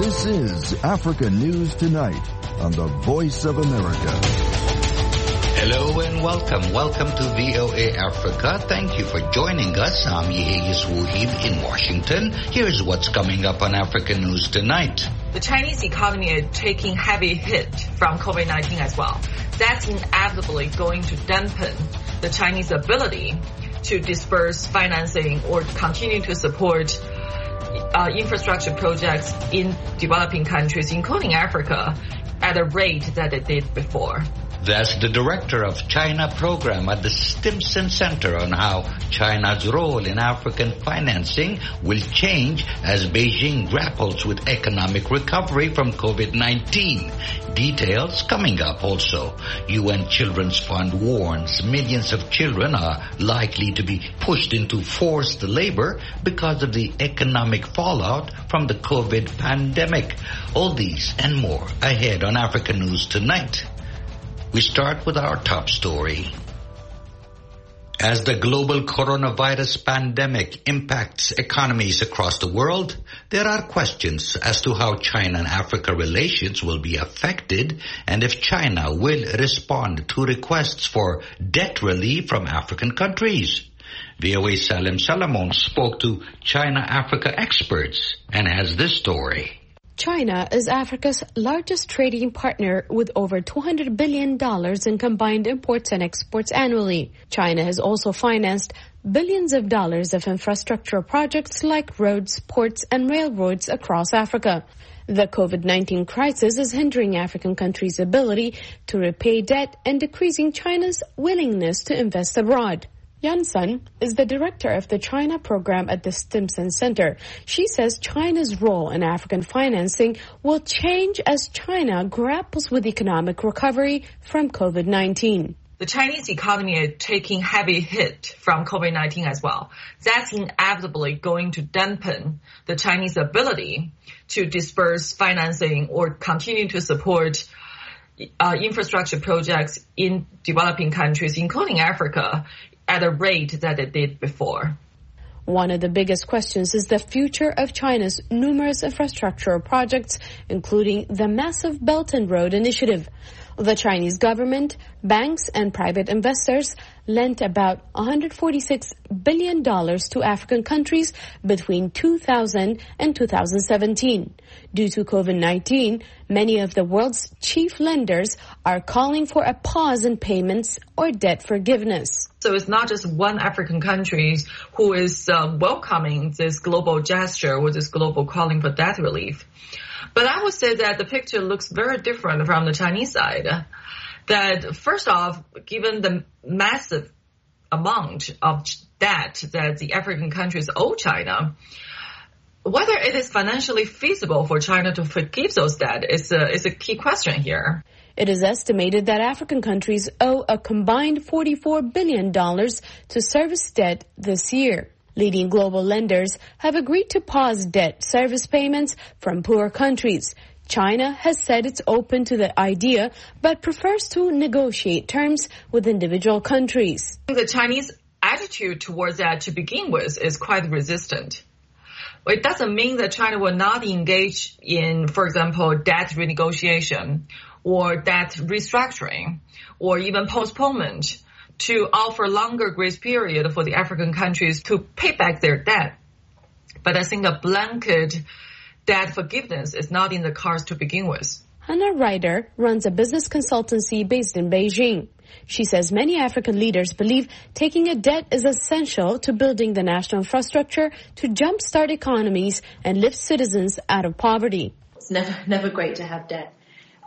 This is Africa News Tonight on the Voice of America. Hello and welcome. Welcome to VOA Africa. Thank you for joining us. I'm Yeheyes Wuhib in Washington. Here's what's coming up on Africa News Tonight. The Chinese economy is taking heavy hit from COVID-19 as well. That's inevitably going to dampen the Chinese ability to disperse financing or continue to support infrastructure projects in developing countries, including Africa, at a rate that it did before. That's the director of China program at the Stimson Center on how China's role in African financing will change as Beijing grapples with economic recovery from COVID-19. Details coming up also. UN Children's Fund warns millions of children are likely to be pushed into forced labor because of the economic fallout from the COVID pandemic. All these and more ahead on Africa News Tonight. We start with our top story. As the global coronavirus pandemic impacts economies across the world, there are questions as to how China and Africa relations will be affected and if China will respond to requests for debt relief from African countries. VOA Salem Salamon spoke to China-Africa experts and has this story. China is Africa's largest trading partner with over $200 billion in combined imports and exports annually. China has also financed billions of dollars of infrastructure projects like roads, ports, and railroads across Africa. The COVID-19 crisis is hindering African countries' ability to repay debt and decreasing China's willingness to invest abroad. Yan Sun is the director of the China program at the Stimson Center. She says China's role in African financing will change as China grapples with economic recovery from COVID-19. The Chinese economy is taking heavy hit from COVID-19 as well. That's inevitably going to dampen the Chinese ability to disperse financing or continue to support infrastructure projects in developing countries, including Africa, at a rate that it did before. One of the biggest questions is the future of China's numerous infrastructure projects, including the massive Belt and Road Initiative. The Chinese government, banks, and private investors lent about $146 billion to African countries between 2000 and 2017. Due to COVID-19, many of the world's chief lenders are calling for a pause in payments or debt forgiveness. So it's not just one African country who is welcoming this global gesture or this global calling for debt relief. But I would say that the picture looks very different from the Chinese side. That first off, given the massive amount of debt that the African countries owe China, whether it is financially feasible for China to forgive those debt is a key question here. It is estimated that African countries owe a combined $44 billion to service debt this year. Leading global lenders have agreed to pause debt service payments from poor countries. China has said it's open to the idea, but prefers to negotiate terms with individual countries. The Chinese attitude towards that to begin with is quite resistant. It doesn't mean that China will not engage in, for example, debt renegotiation or debt restructuring or even postponement to offer longer grace period for the African countries to pay back their debt. But I think a blanket debt forgiveness is not in the cards to begin with. Hannah Ryder runs a business consultancy based in Beijing. She says many African leaders believe taking a debt is essential to building the national infrastructure to jumpstart economies and lift citizens out of poverty. It's never great to have debt.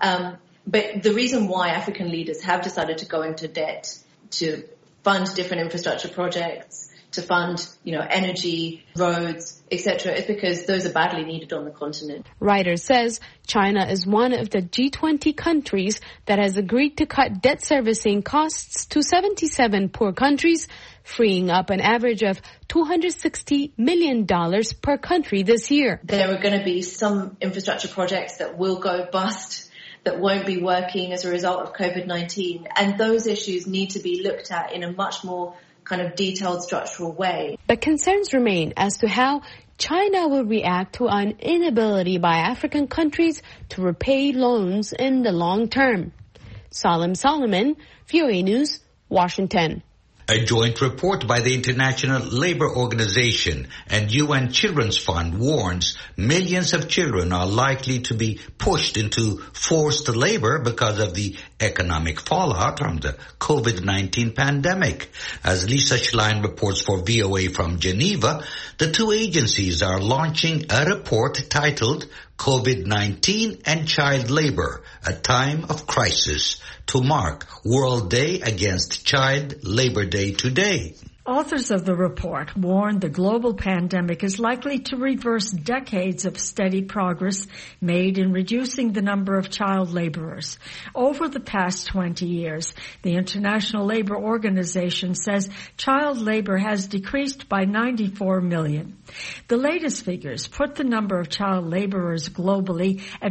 But the reason why African leaders have decided to go into debt to fund different infrastructure projects, to fund, energy, roads, etc., is because those are badly needed on the continent. Ryder says China is one of the G20 countries that has agreed to cut debt servicing costs to 77 poor countries, freeing up an average of $260 million per country this year. There are going to be some infrastructure projects that will go bust, that won't be working as a result of COVID-19. And those issues need to be looked at in a much more kind of detailed structural way. But concerns remain as to how China will react to an inability by African countries to repay loans in the long term. Salim Solomon, VOA News, Washington. A joint report by the International Labour Organization and UN Children's Fund warns millions of children are likely to be pushed into forced labor because of the economic fallout from the COVID-19 pandemic. As Lisa Schlein reports for VOA from Geneva, the two agencies are launching a report titled COVID-19 and Child Labor, a Time of Crisis, to mark World Day Against Child Labor Day today. Authors of the report warn the global pandemic is likely to reverse decades of steady progress made in reducing the number of child laborers. Over the past 20 years, the International Labour Organization says child labor has decreased by 94 million. The latest figures put the number of child laborers globally at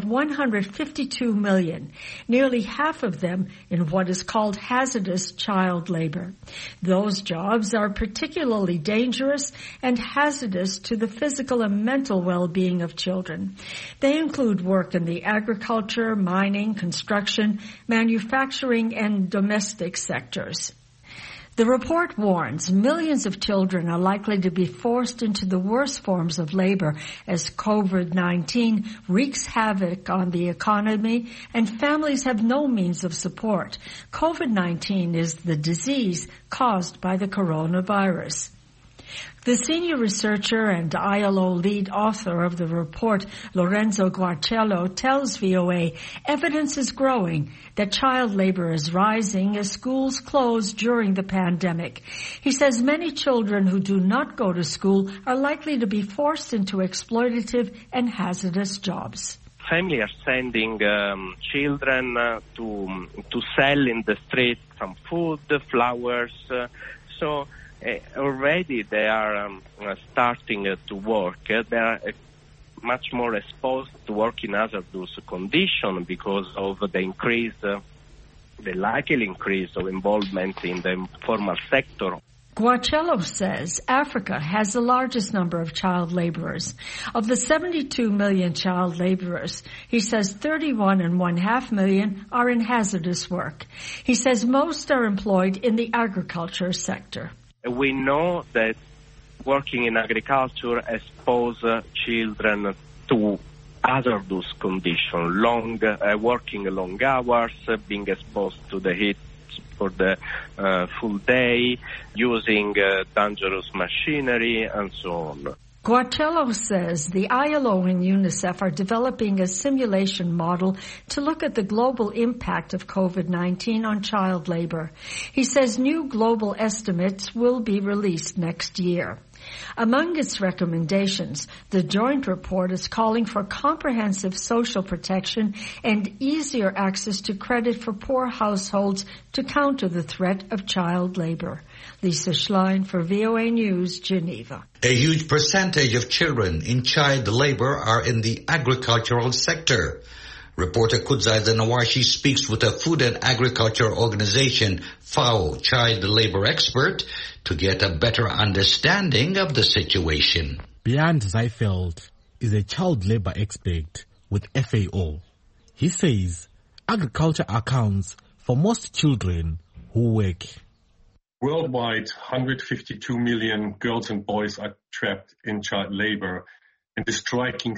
152 million, nearly half of them in what is called hazardous child labor. Those jobs are particularly dangerous and hazardous to the physical and mental well-being of children. They include work in the agriculture, mining, construction, manufacturing, and domestic sectors. The report warns millions of children are likely to be forced into the worst forms of labor as COVID-19 wreaks havoc on the economy and families have no means of support. COVID-19 is the disease caused by the coronavirus. The senior researcher and ILO lead author of the report, Lorenzo Guarcello, tells VOA evidence is growing that child labor is rising as schools close during the pandemic. He says many children who do not go to school are likely to be forced into exploitative and hazardous jobs. Families are sending children to sell in the street some food, flowers, already they are starting to work. They are much more exposed to work in hazardous conditions because of the likely increase of involvement in the informal sector. Guarcello says Africa has the largest number of child laborers. Of the 72 million child laborers, he says 31.5 million are in hazardous work. He says most are employed in the agriculture sector. We know that working in agriculture exposes children to hazardous conditions, working long hours, being exposed to the heat for the full day, using dangerous machinery, and so on. Guarcello says the ILO and UNICEF are developing a simulation model to look at the global impact of COVID-19 on child labor. He says new global estimates will be released next year. Among its recommendations, the joint report is calling for comprehensive social protection and easier access to credit for poor households to counter the threat of child labor. Lisa Schlein for VOA News, Geneva. A huge percentage of children in child labor are in the agricultural sector. Reporter Kudzai Nawashi speaks with a Food and Agriculture Organization, FAO, child labor expert to get a better understanding of the situation. Bernd Zeifeld is a child labor expert with FAO. He says agriculture accounts for most children who work. Worldwide, 152 million girls and boys are trapped in child labor, and the striking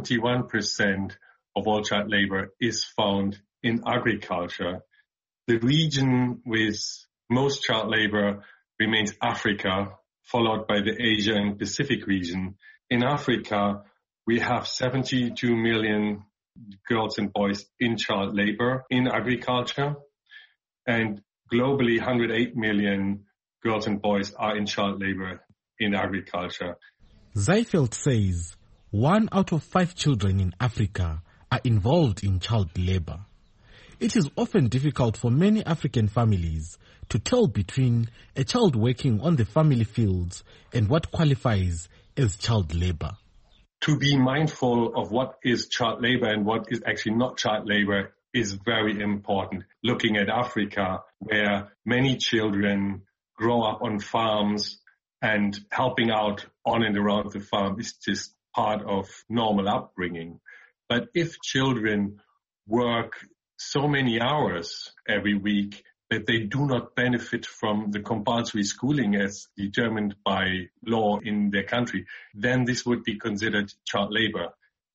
71% of all child labor is found in agriculture. The region with most child labor remains Africa, followed by the Asia and Pacific region. In Africa, we have 72 million girls and boys in child labor in agriculture, and globally 108 million girls and boys are in child labor in agriculture. Zeifeld says 1 out of 5 children in Africa are involved in child labor. It is often difficult for many African families to tell between a child working on the family fields and what qualifies as child labor. To be mindful of what is child labor and what is actually not child labor is very important. Looking at Africa, where many children grow up on farms and helping out on and around the farm is just part of normal upbringing. But if children work so many hours every week that they do not benefit from the compulsory schooling as determined by law in their country, then this would be considered child labor.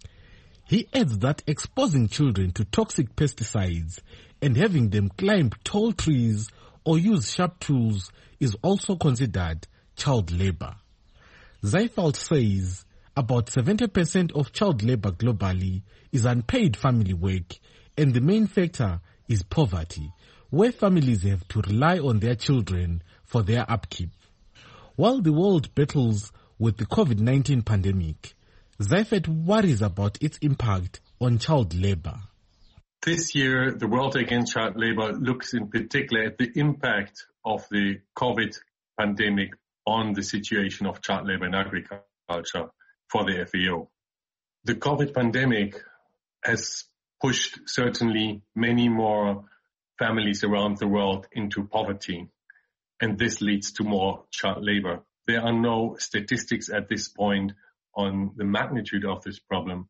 He adds that exposing children to toxic pesticides and having them climb tall trees or use sharp tools is also considered child labor. Zeifeld says about 70% of child labor globally is unpaid family work, and the main factor is poverty, where families have to rely on their children for their upkeep. While the world battles with the COVID-19 pandemic, Zeifeld worries about its impact on child labor. This year, the World Against Child Labor looks in particular at the impact of the COVID pandemic on the situation of child labor in agriculture for the FAO. The COVID pandemic has pushed certainly many more families around the world into poverty, and this leads to more child labor. There are no statistics at this point on the magnitude of this problem.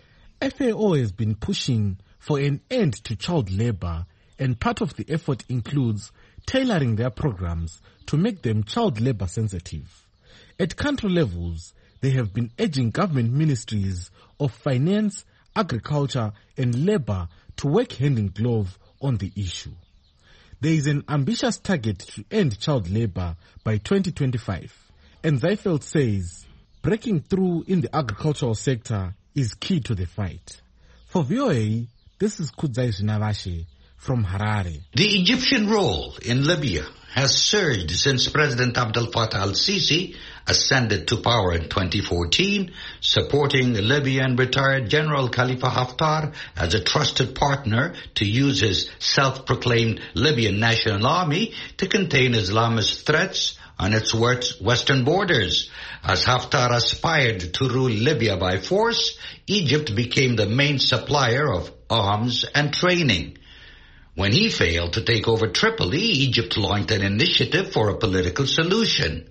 FAO has been pushing for an end to child labor, and part of the effort includes tailoring their programs to make them child labor sensitive. At country levels, they have been urging government ministries of finance, agriculture and labor to work hand in glove on the issue. There is an ambitious target to end child labor by 2025, and Zeifeld says breaking through in the agricultural sector is key to the fight. For VOA, this is Kudzai Zinavashe from Harare. The Egyptian role in Libya has surged since President Abdel Fattah al-Sisi ascended to power in 2014, supporting Libyan retired General Khalifa Haftar as a trusted partner to use his self-proclaimed Libyan National Army to contain Islamist threats on its western borders. As Haftar aspired to rule Libya by force, Egypt became the main supplier of arms and training. When he failed to take over Tripoli, Egypt launched an initiative for a political solution.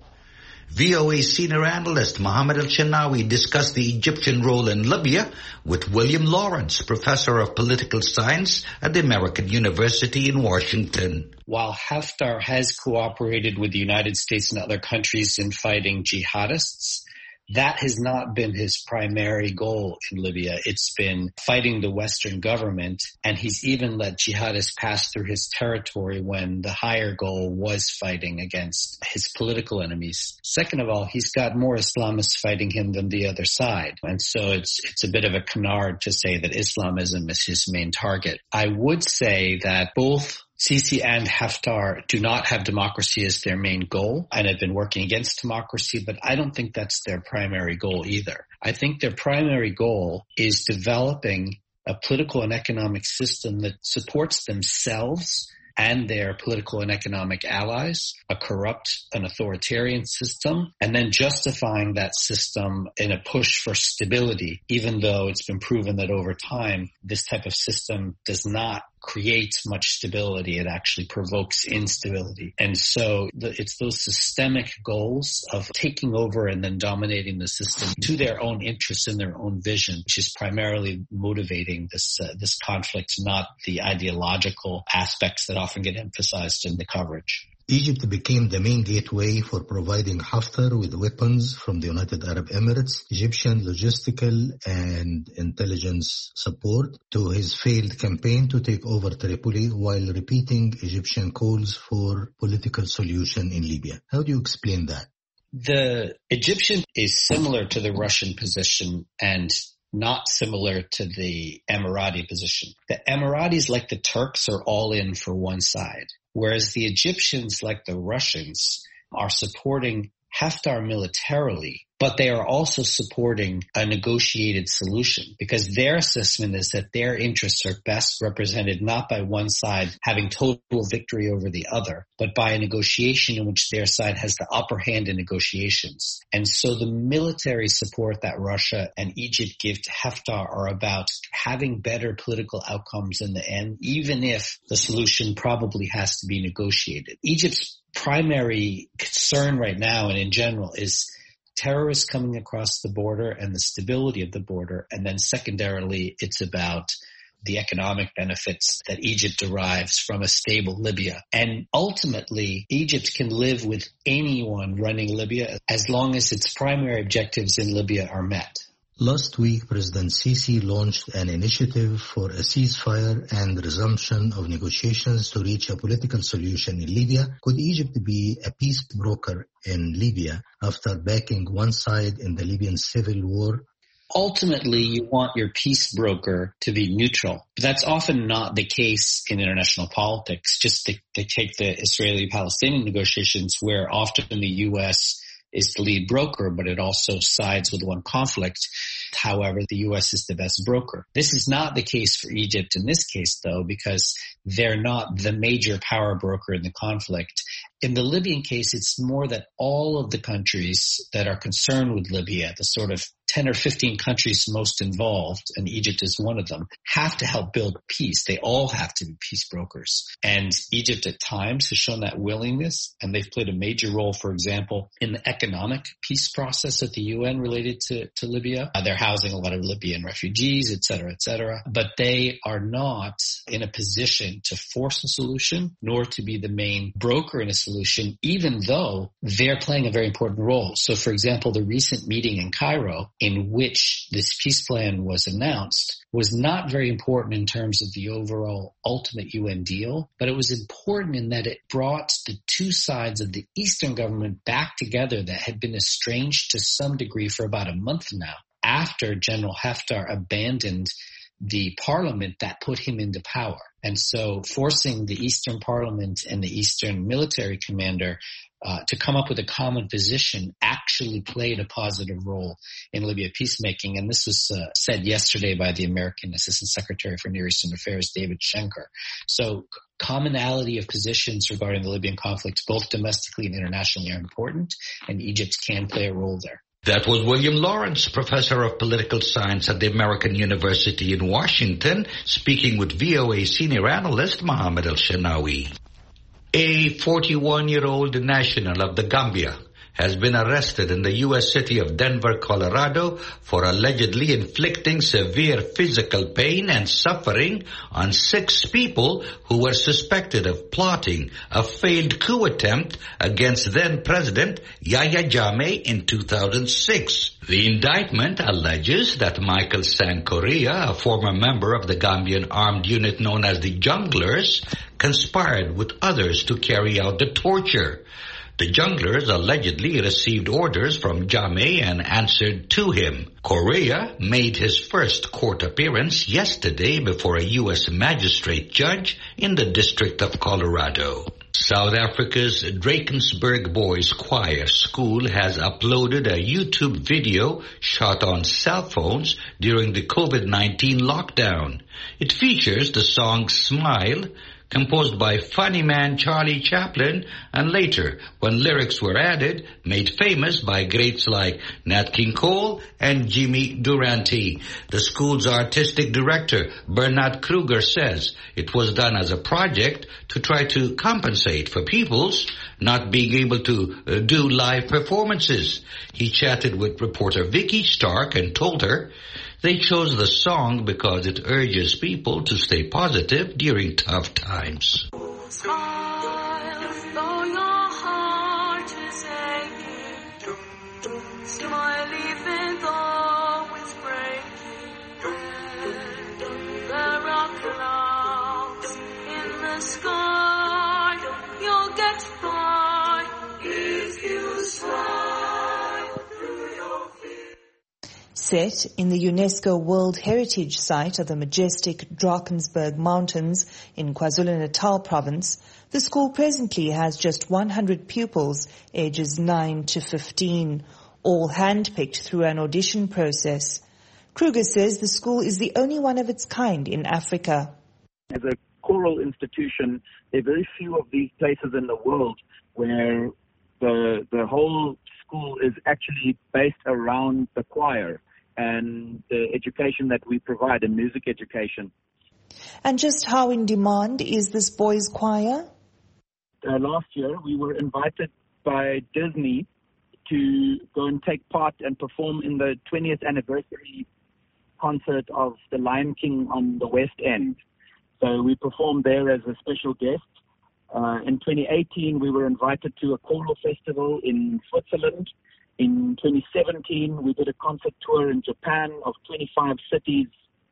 VOA senior analyst Mohammed Al-Shinawi discussed the Egyptian role in Libya with William Lawrence, professor of political science at the American University in Washington. While Haftar has cooperated with the United States and other countries in fighting jihadists, that has not been his primary goal in Libya. It's been fighting the Western government, and he's even let jihadists pass through his territory when the higher goal was fighting against his political enemies. Second of all, he's got more Islamists fighting him than the other side. And so it's a bit of a canard to say that Islamism is his main target. I would say that both Sisi and Haftar do not have democracy as their main goal and have been working against democracy, but I don't think that's their primary goal either. I think their primary goal is developing a political and economic system that supports themselves and their political and economic allies, a corrupt and authoritarian system, and then justifying that system in a push for stability, even though it's been proven that over time, this type of system does not create much stability. It actually provokes instability. And so it's those systemic goals of taking over and then dominating the system to their own interests and their own vision, which is primarily motivating this conflict, not the ideological aspects that often get emphasized in the coverage. Egypt became the main gateway for providing Haftar with weapons from the United Arab Emirates, Egyptian logistical and intelligence support to his failed campaign to take over Tripoli while repeating Egyptian calls for political solution in Libya. How do you explain that? The Egyptian is similar to the Russian position and not similar to the Emirati position. The Emiratis, like the Turks, are all in for one side, whereas the Egyptians, like the Russians, are supporting Haftar militarily, but they are also supporting a negotiated solution because their assessment is that their interests are best represented not by one side having total victory over the other, but by a negotiation in which their side has the upper hand in negotiations. And so the military support that Russia and Egypt give to Haftar are about having better political outcomes in the end, even if the solution probably has to be negotiated. Egypt's primary concern right now and in general is terrorists coming across the border and the stability of the border. And then secondarily, it's about the economic benefits that Egypt derives from a stable Libya. And ultimately, Egypt can live with anyone running Libya as long as its primary objectives in Libya are met. Last week, President Sisi launched an initiative for a ceasefire and resumption of negotiations to reach a political solution in Libya. Could Egypt be a peace broker in Libya after backing one side in the Libyan civil war? Ultimately, you want your peace broker to be neutral. But that's often not the case in international politics. Just to take the Israeli-Palestinian negotiations where often the U.S. is the lead broker, but it also sides with one conflict. However, the U.S. is the best broker. This is not the case for Egypt in this case, though, because they're not the major power broker in the conflict. In the Libyan case, it's more that all of the countries that are concerned with Libya, the sort of 10 or 15 countries most involved, and Egypt is one of them, have to help build peace. They all have to be peace brokers. And Egypt at times has shown that willingness, and they've played a major role, for example, in the economic peace process at the UN related to Libya. They're housing a lot of Libyan refugees, et cetera, but they are not in a position to force a solution, nor to be the main broker in a solution, even though they're playing a very important role. So, for example, the recent meeting in Cairo, in which this peace plan was announced, was not very important in terms of the overall ultimate UN deal, but it was important in that it brought the two sides of the Eastern government back together that had been estranged to some degree for about a month now, after General Haftar abandoned the parliament that put him into power. And so forcing the Eastern Parliament and the Eastern military commander to come up with a common position actually played a positive role in Libya peacemaking. And this was said yesterday by the American Assistant Secretary for Near Eastern Affairs, David Schenker. So commonality of positions regarding the Libyan conflict, both domestically and internationally, are important, and Egypt can play a role there. That was William Lawrence, professor of political science at the American University in Washington, speaking with VOA senior analyst Mohammed El-Shenawi. A 41-year-old national of the Gambia has been arrested in the U.S. city of Denver, Colorado, for allegedly inflicting severe physical pain and suffering on 6 people who were suspected of plotting a failed coup attempt against then-President Yahya Jammeh in 2006. The indictment alleges that Michael Sankoria, a former member of the Gambian armed unit known as the Junglers, conspired with others to carry out the torture. The Junglers allegedly received orders from Jammeh and answered to him. Correa made his first court appearance yesterday before a U.S. magistrate judge in the District of Colorado. South Africa's Drakensberg Boys Choir School has uploaded a YouTube video shot on cell phones during the COVID-19 lockdown. It features the song Smile, composed by funny man Charlie Chaplin, and later, when lyrics were added, made famous by greats like Nat King Cole and Jimmy Durante. The school's artistic director, Bernard Kruger, says it was done as a project to try to compensate for people's not being able to do live performances. He chatted with reporter Vicky Stark and told her they chose the song because it urges people to stay positive during tough times. Smile, though your heart is aching. Smile even though it's breaking. There are clouds in the sky. You'll get by if you smile through your fear. Set in the UNESCO World Heritage Site of the majestic Drakensberg Mountains in KwaZulu-Natal province, the school presently has just 100 pupils ages 9 to 15. all handpicked through an audition process. Kruger says the school is the only one of its kind in Africa. As a choral institution, there are very few of these places in the world where the whole school is actually based around the choir and the education that we provide, in music education. And just how in demand is this boys' choir? Last year, we were invited by Disney to go and take part and perform in the 20th anniversary concert of The Lion King on the West End. So we performed there as a special guest. In 2018, we were invited to a choral festival in Switzerland. In 2017, we did a concert tour in Japan of 25 cities.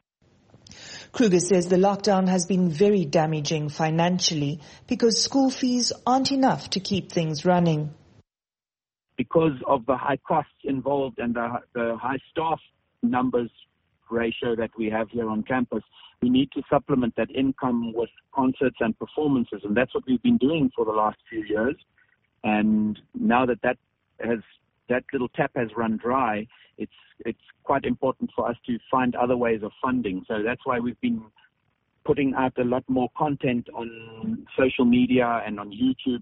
Kruger says the lockdown has been very damaging financially because school fees aren't enough to keep things running. Because of the high costs involved and the high staff numbers ratio that we have here on campus, we need to supplement that income with concerts and performances, and that's what we've been doing for the last few years. And now that little tap has run dry, it's quite important for us to find other ways of funding. So that's why we've been putting out a lot more content on social media and on YouTube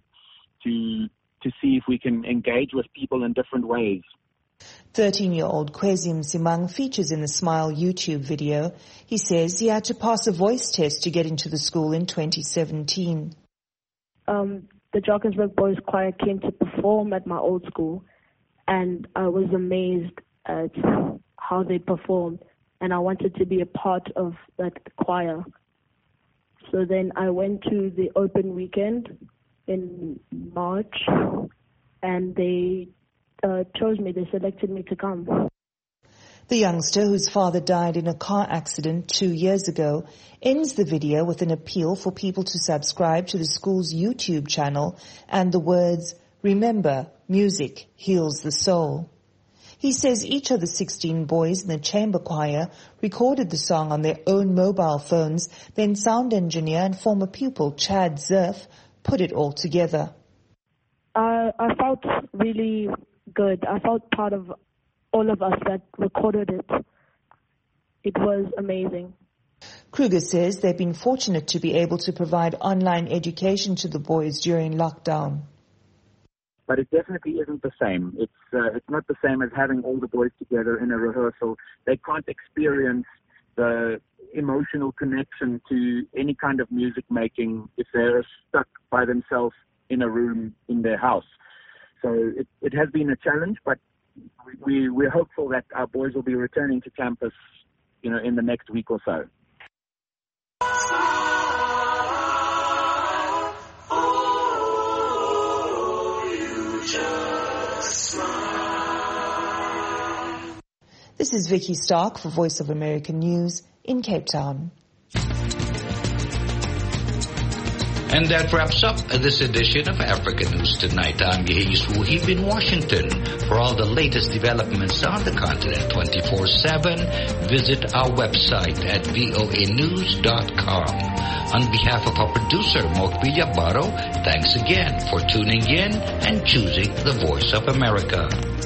to see if we can engage with people in different ways. 13-year-old Kwezim Simang features in the Smile YouTube video. He says he had to pass a voice test to get into the school in 2017. The Drakensberg Boys Choir came to perform at my old school, and I was amazed at how they performed, and I wanted to be a part of that choir. So then I went to the open weekend in March, and they chose me. They selected me to come. The youngster, whose father died in a car accident 2 years ago, ends the video with an appeal for people to subscribe to the school's YouTube channel and the words, "Remember, music heals the soul." He says each of the 16 boys in the chamber choir recorded the song on their own mobile phones, then sound engineer and former pupil Chad Zerf put it all together. I felt really good. I felt part of all of us that recorded it. It was amazing. Kruger says they've been fortunate to be able to provide online education to the boys during lockdown. But it definitely isn't the same. It's not the same as having all the boys together in a rehearsal. They can't experience the emotional connection to any kind of music making if they're stuck by themselves in a room in their house. So it has been a challenge, but we're hopeful that our boys will be returning to campus, in the next week or so. This is Vicky Stark for Voice of America News in Cape Town. And that wraps up this edition of Africa News Tonight. I'm Yehis Wuhib in Washington. For all the latest developments on the continent 24/7, visit our website at voanews.com. On behalf of our producer, Mokbi Baro, thanks again for tuning in and choosing the Voice of America.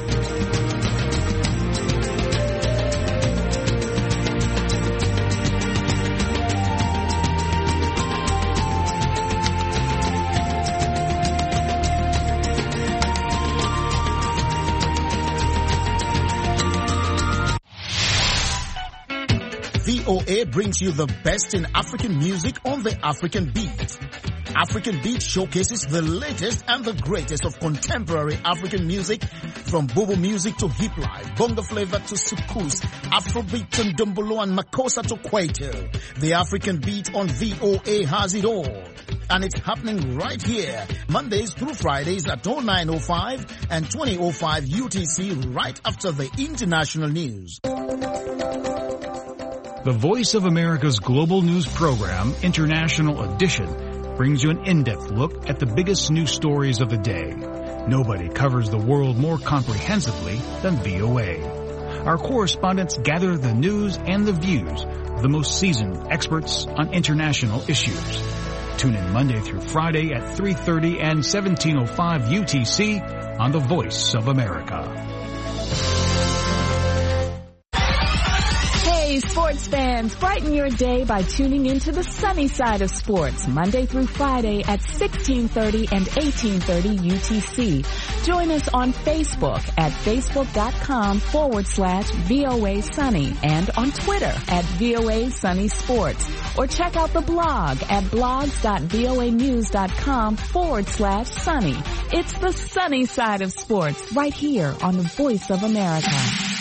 VOA brings you the best in African music on the African Beat. African Beat showcases the latest and the greatest of contemporary African music, from Bobo music to hip life, bongo flavor to soukous, Afrobeat to Ndombolo and Makossa to Kwaito. The African Beat on VOA has it all. And it's happening right here, Mondays through Fridays at 09:05 and 20:05 UTC, right after the international news. The Voice of America's global news program, International Edition, brings you an in-depth look at the biggest news stories of the day. Nobody covers the world more comprehensively than VOA. Our correspondents gather the news and the views of the most seasoned experts on international issues. Tune in Monday through Friday at 3:30 and 17:05 UTC on the Voice of America. Hey, sports fans, brighten your day by tuning into the sunny side of sports, Monday through Friday at 1630 and 1830 UTC. Join us on Facebook at facebook.com/VOA Sunny and on Twitter at VOA Sunny Sports. Or check out the blog at blogs.voanews.com/sunny. It's the sunny side of sports right here on the Voice of America.